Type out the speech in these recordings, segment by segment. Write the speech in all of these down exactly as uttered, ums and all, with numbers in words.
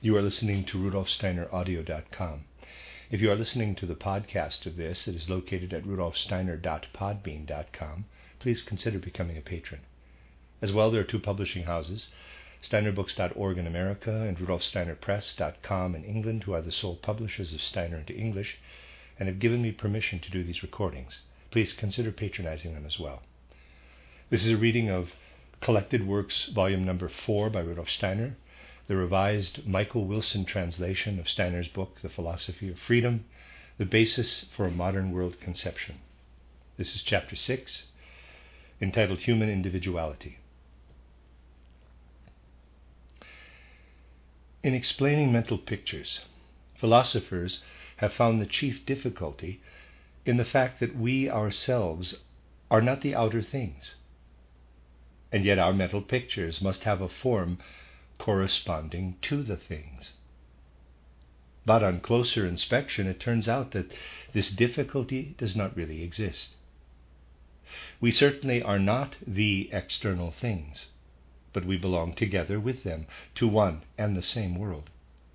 You are listening to Rudolf Steiner Audio dot com. If you are listening to the podcast of this, it is located at rudolf steiner dot podbean dot com. Please consider becoming a patron. As well, there are two publishing houses, steiner books dot org in America and rudolf steiner press dot com in England, who are the sole publishers of Steiner into English, and have given me permission to do these recordings. Please consider patronizing them as well. This is a reading of Collected Works, volume number four by Rudolf Steiner, the revised Michael Wilson translation of Steiner's book, The Philosophy of Freedom, the basis for a modern world conception. This is chapter six, entitled Human Individuality. In explaining mental pictures, philosophers have found the chief difficulty in the fact that we ourselves are not the outer things, and yet our mental pictures must have a form corresponding to the things. But on closer inspection, it turns out that this difficulty does not really exist. We certainly are not the external things, but we belong together with them to one and the same world.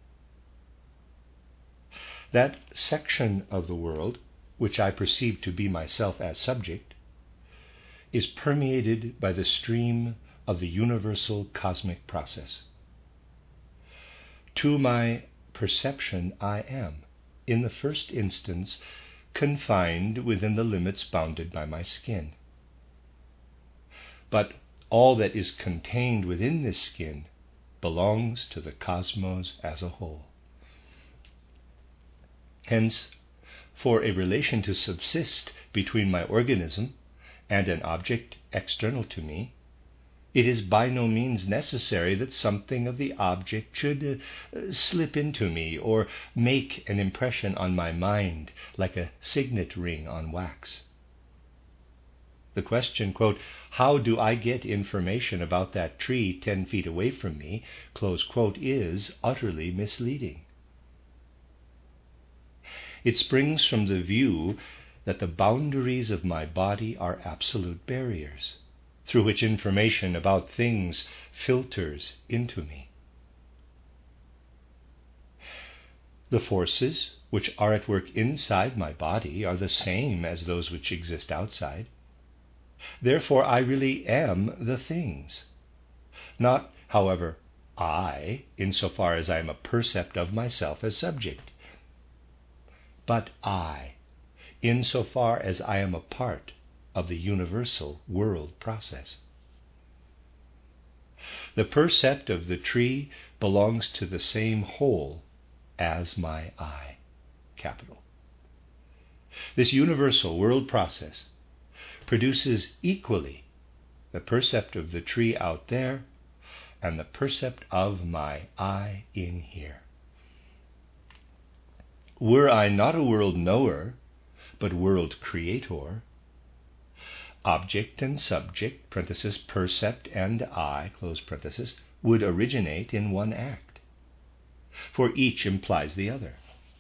That section of the world, which I perceive to be myself as subject, is permeated by the stream of the universal cosmic process. To my perception, I am, in the first instance, confined within the limits bounded by my skin. But all that is contained within this skin belongs to the cosmos as a whole. Hence, for a relation to subsist between my organism and an object external to me, it is by no means necessary that something of the object should uh, slip into me or make an impression on my mind like a signet ring on wax. The question, quote, how do I get information about that tree ten feet away from me, close quote, is utterly misleading. It springs from the view that the boundaries of my body are absolute barriers, through which information about things filters into me. The forces which are at work inside my body are the same as those which exist outside. Therefore, I really am the things. Not, however, I, insofar as I am a percept of myself as subject, but I, insofar as I am a part of the universal world process. The percept of the tree belongs to the same whole as my I, capital. This universal world process produces equally the percept of the tree out there and the percept of my I in here. Were I not a world knower, but world creator, object and subject, parenthesis, percept and I, close parenthesis, would originate in one act, for each implies the other.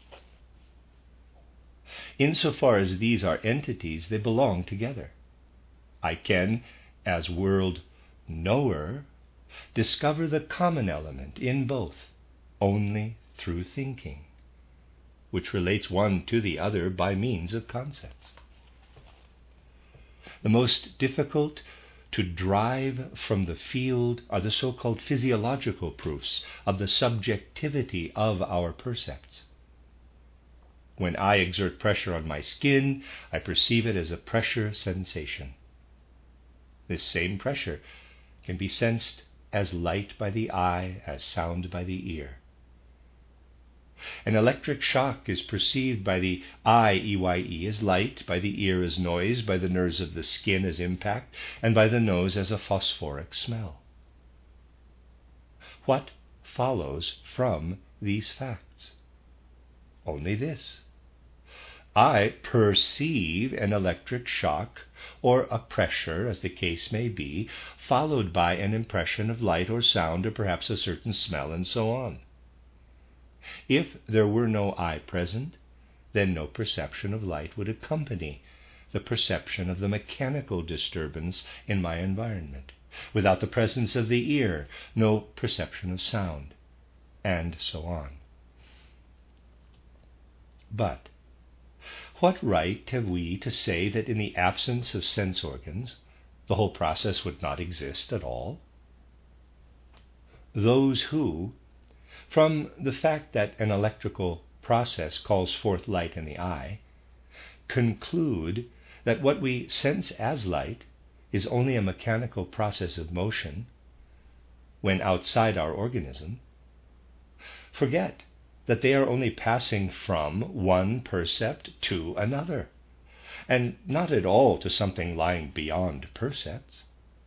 Insofar as these are entities, they belong together. I can, as world knower, discover the common element in both only through thinking, which relates one to the other by means of concepts. The most difficult to drive from the field are the so-called physiological proofs of the subjectivity of our percepts. When I exert pressure on my skin, I perceive it as a pressure sensation. This same pressure can be sensed as light by the eye, as sound by the ear. An electric shock is perceived by the eye, E Y E, as light, by the ear as noise, by the nerves of the skin as impact, and by the nose as a phosphoric smell. What follows from these facts? Only this. I perceive an electric shock, or a pressure, as the case may be, followed by an impression of light or sound, or perhaps a certain smell, and so on. If there were no I present, then no perception of light would accompany the perception of the mechanical disturbance in my environment. Without the presence of the ear, no perception of sound. and so on. But what right have we to say that in the absence of sense organs, the whole process would not exist at all? Those who, from the fact that an electrical process calls forth light in the eye, conclude that what we sense as light is only a mechanical process of motion when outside our organism, forget that they are only passing from one percept to another, and not at all to something lying beyond percepts.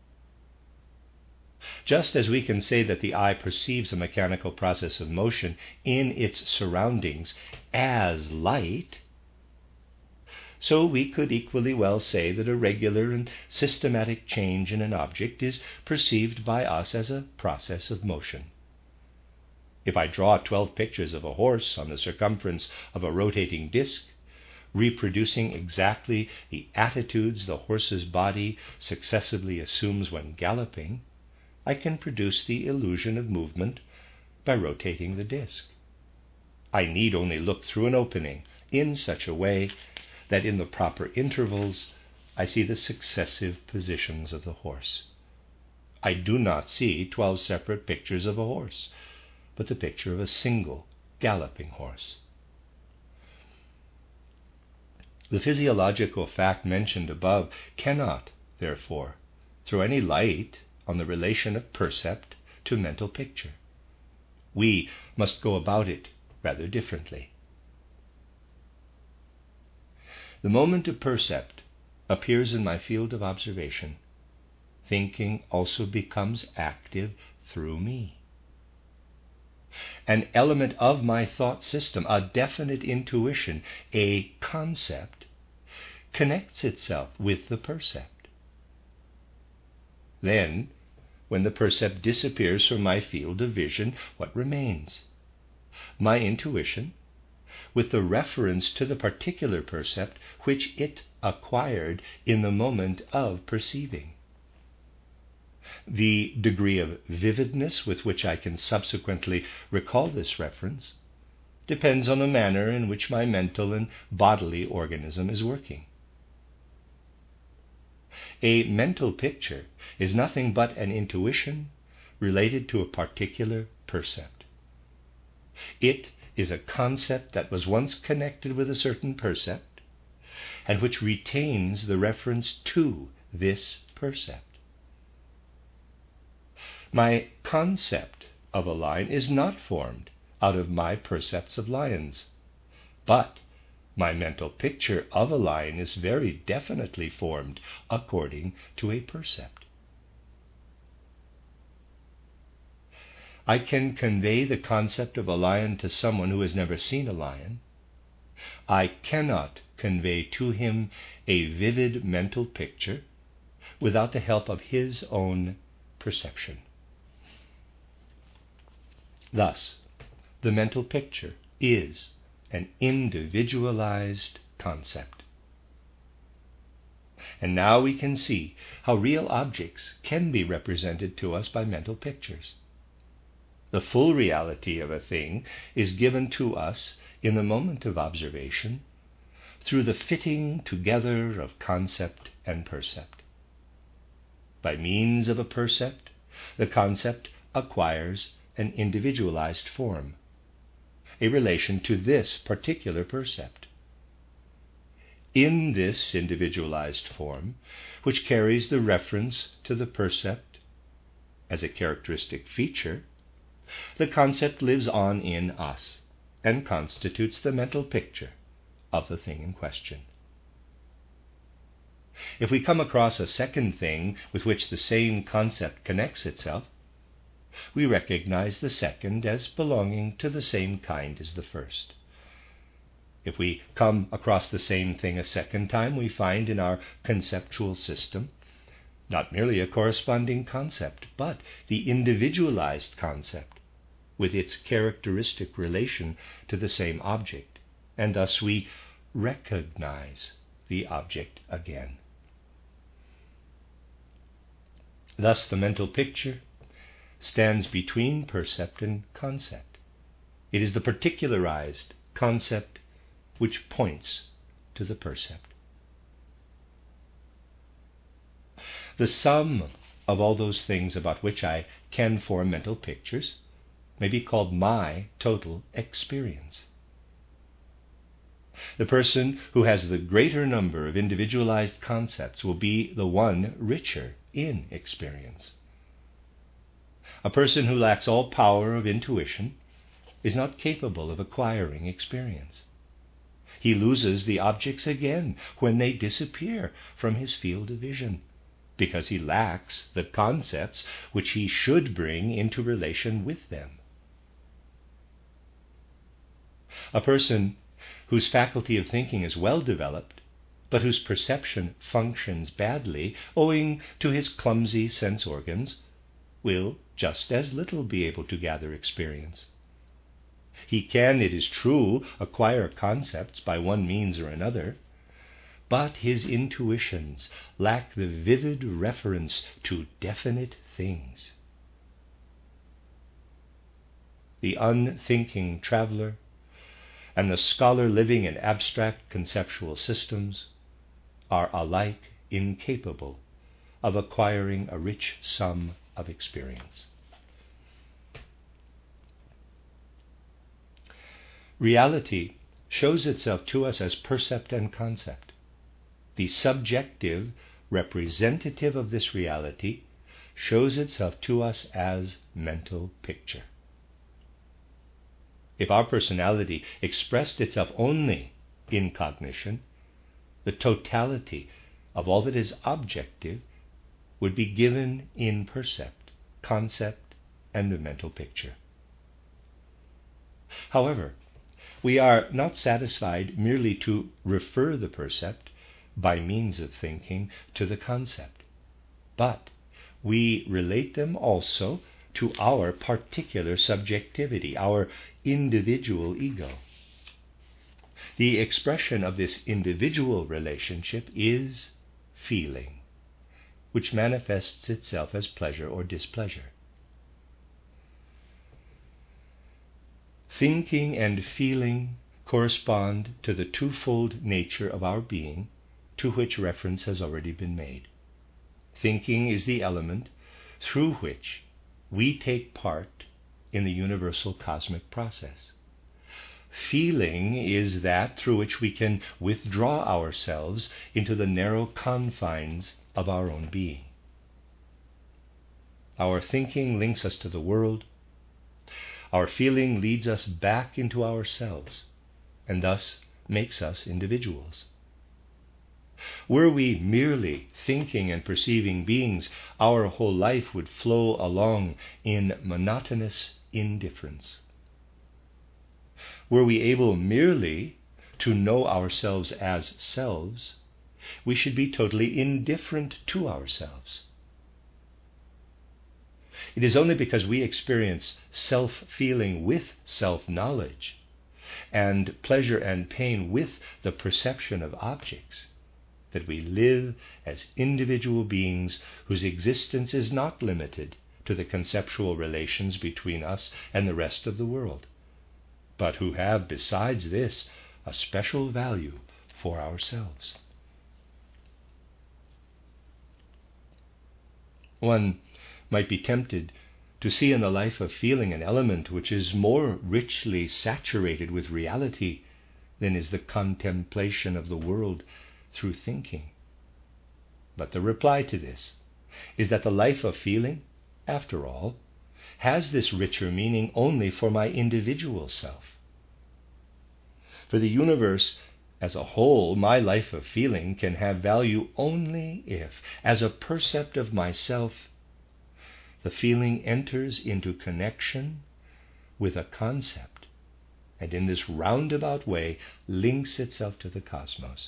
Just as we can say that the eye perceives a mechanical process of motion in its surroundings as light, so we could equally well say that a regular and systematic change in an object is perceived by us as a process of motion. If I draw twelve pictures of a horse on the circumference of a rotating disc, reproducing exactly the attitudes the horse's body successively assumes when galloping, I can produce the illusion of movement by rotating the disc. I need only look through an opening in such a way that in the proper intervals I see the successive positions of the horse. I do not see twelve separate pictures of a horse, but the picture of a single galloping horse. The physiological fact mentioned above cannot, therefore, throw any light on the relation of percept to mental picture. We must go about it rather differently. The moment a percept appears in my field of observation, thinking also becomes active through me. An element of my thought system, a definite intuition, a concept, connects itself with the percept. Then, when the percept disappears from my field of vision, what remains? My intuition, with the reference to the particular percept which it acquired in the moment of perceiving. The degree of vividness with which I can subsequently recall this reference depends on the manner in which my mental and bodily organism is working. A mental picture is nothing but an intuition related to a particular percept. It is a concept that was once connected with a certain percept and which retains the reference to this percept. My concept of a lion is not formed out of my percepts of lions, but my mental picture of a lion is very definitely formed according to a percept. I can convey the concept of a lion to someone who has never seen a lion. I cannot convey to him a vivid mental picture without the help of his own perception. Thus, the mental picture is an individualized concept. And now we can see how real objects can be represented to us by mental pictures. The full reality of a thing is given to us in the moment of observation through the fitting together of concept and percept. By means of a percept, the concept acquires an individualized form, a relation to this particular percept. In this individualized form, which carries the reference to the percept as a characteristic feature, the concept lives on in us and constitutes the mental picture of the thing in question. If we come across a second thing with which the same concept connects itself, we recognize the second as belonging to the same kind as the first. If we come across the same thing a second time, we find in our conceptual system not merely a corresponding concept, but the individualized concept with its characteristic relation to the same object, and thus we recognize the object again. Thus the mental picture stands between percept and concept, It is the particularized concept which points to the percept. The sum of all those things about which I can form mental pictures may be called my total experience. The person who has the greater number of individualized concepts will be the one richer in experience. A person who lacks all power of intuition is not capable of acquiring experience. He loses the objects again when they disappear from his field of vision, because he lacks the concepts which he should bring into relation with them. A person whose faculty of thinking is well developed, but whose perception functions badly owing to his clumsy sense organs, will just as little be able to gather experience. He can, it is true, acquire concepts by one means or another, but his intuitions lack the vivid reference to definite things. The unthinking traveler and the scholar living in abstract conceptual systems are alike incapable of acquiring a rich sum of experience. Reality shows itself to us as percept and concept. The subjective representative of this reality shows itself to us as mental picture. If our personality expressed itself only in cognition, the totality of all that is objective would be given in percept, concept, and a mental picture. However, we are not satisfied merely to refer the percept by means of thinking to the concept, but we relate them also to our particular subjectivity, our individual ego. The expression of this individual relationship is feeling, which manifests itself as pleasure or displeasure. Thinking and feeling correspond to the twofold nature of our being, to which reference has already been made. Thinking is the element through which we take part in the universal cosmic process. Feeling is that through which we can withdraw ourselves into the narrow confines of our own being. Our thinking links us to the world. Our feeling leads us back into ourselves, and thus makes us individuals. Were we merely thinking and perceiving beings, our whole life would flow along in monotonous indifference. Were we able merely to know ourselves as selves, we should be totally indifferent to ourselves. It is only because we experience self-feeling with self-knowledge, and pleasure and pain with the perception of objects, that we live as individual beings whose existence is not limited to the conceptual relations between us and the rest of the world, but who have, besides this, a special value for ourselves. One might be tempted to see in the life of feeling an element which is more richly saturated with reality than is the contemplation of the world through thinking. But the reply to this is that the life of feeling, after all, has this richer meaning only for my individual self. For the universe as a whole, my life of feeling can have value only if, as a percept of myself, the feeling enters into connection with a concept, and in this roundabout way links itself to the cosmos.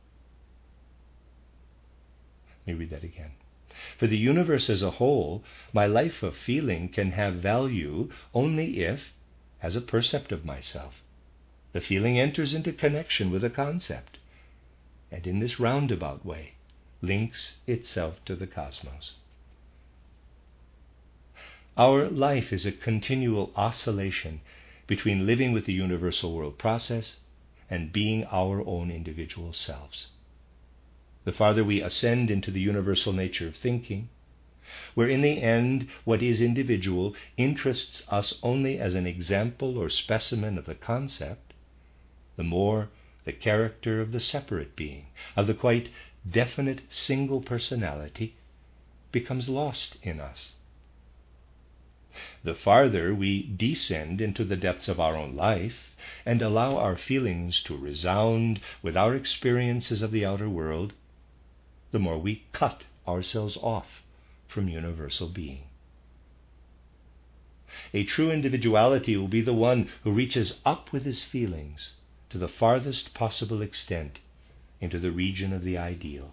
Let me read that again. For the universe as a whole, my life of feeling can have value only if, as a percept of myself, the feeling enters into connection with a concept, and in this roundabout way links itself to the cosmos. Our life is a continual oscillation between living with the universal world process and being our own individual selves. The farther we ascend into the universal nature of thinking, where in the end what is individual interests us only as an example or specimen of the concept, the more the character of the separate being, of the quite definite single personality, becomes lost in us. The farther we descend into the depths of our own life and allow our feelings to resound with our experiences of the outer world, the more we cut ourselves off from universal being. A true individuality will be the one who reaches up with his feelings to the farthest possible extent into the region of the ideal.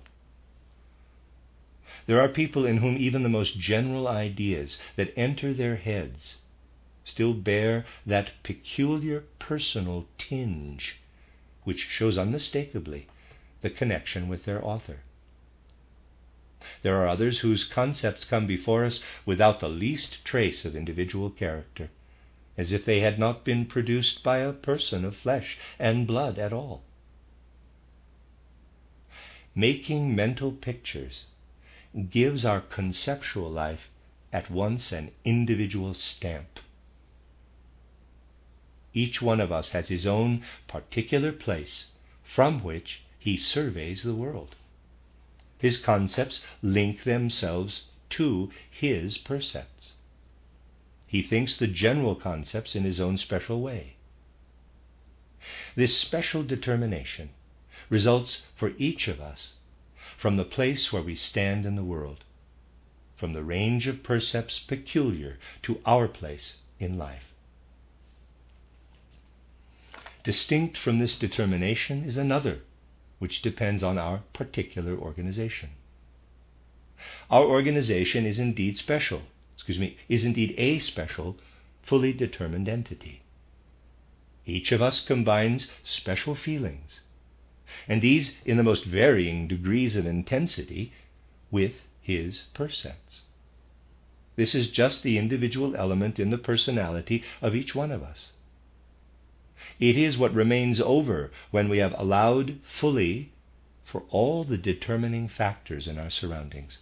There are people in whom even the most general ideas that enter their heads still bear that peculiar personal tinge which shows unmistakably the connection with their author. There are others whose concepts come before us without the least trace of individual character, as if they had not been produced by a person of flesh and blood at all. Making mental pictures gives our conceptual life at once an individual stamp. Each one of us has his own particular place from which he surveys the world. His concepts link themselves to his percepts. He thinks the general concepts in his own special way. This special determination results for each of us from the place where we stand in the world, from the range of percepts peculiar to our place in life. Distinct from this determination is another, which depends on our particular organization. Our organization is indeed special, excuse me, is indeed a special, fully determined entity. Each of us combines special feelings, and these in the most varying degrees of intensity, with his percepts. This is just the individual element in the personality of each one of us. It is what remains over when we have allowed fully for all the determining factors in our surroundings.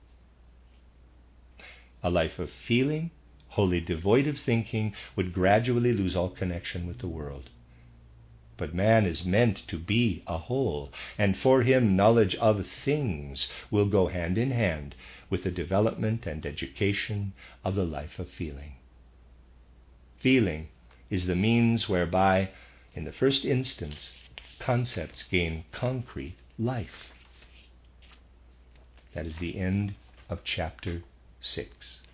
A life of feeling, wholly devoid of thinking, would gradually lose all connection with the world. But man is meant to be a whole, and for him knowledge of things will go hand in hand with the development and education of the life of feeling. Feeling is the means whereby, in the first instance, concepts gain concrete life. That is the end of chapter six.